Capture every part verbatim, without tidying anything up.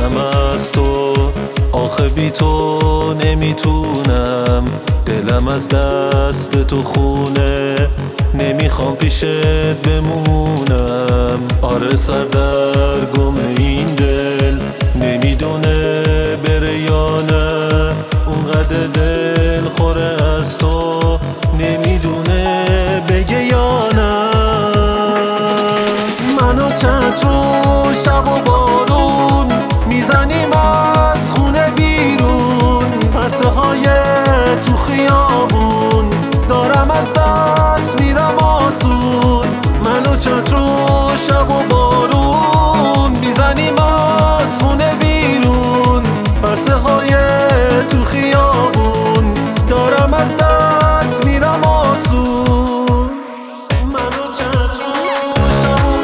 دلم از تو، آخه بی تو نمیتونم. دلم از دست تو خونه، نمیخوام پیشت بمونم. آره سردرگم این دل، نمیدونه بره یا نه. اونقدر دل خوره از تو، نمیدونه بگه یا نه. منو چترو شب و بارون، میزنیم از خونه بیرون. پسه های تو خیابون، دارم از دست میرم آسون. منو چترو شب و بارون، میزنیم از خونه بیرون. پسه های تو خیابون، دارم از دست میرم آسون. منو چترو شب و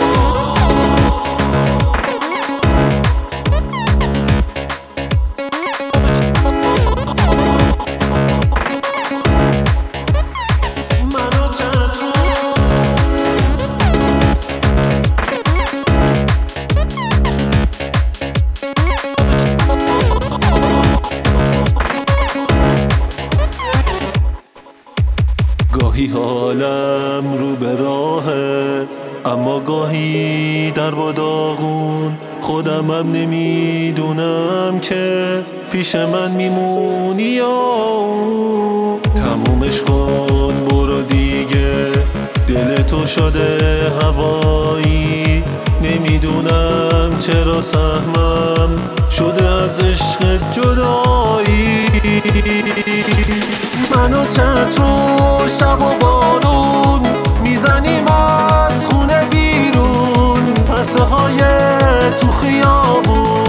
گاهی حالم رو به راهه، اما گاهی در و داغون. خودمم نمیدونم که پیش من میمونی یا اون. تمومش کن برو دیگه، دل تو شده هوایی. نمیدونم چرا سهمم شده از عشق جدایی. منو چترو شب و بارون، میزنیم از خونه بیرون. پسه های تو خیابون،